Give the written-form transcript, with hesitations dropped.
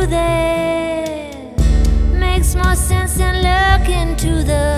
there makes more sense than looking to the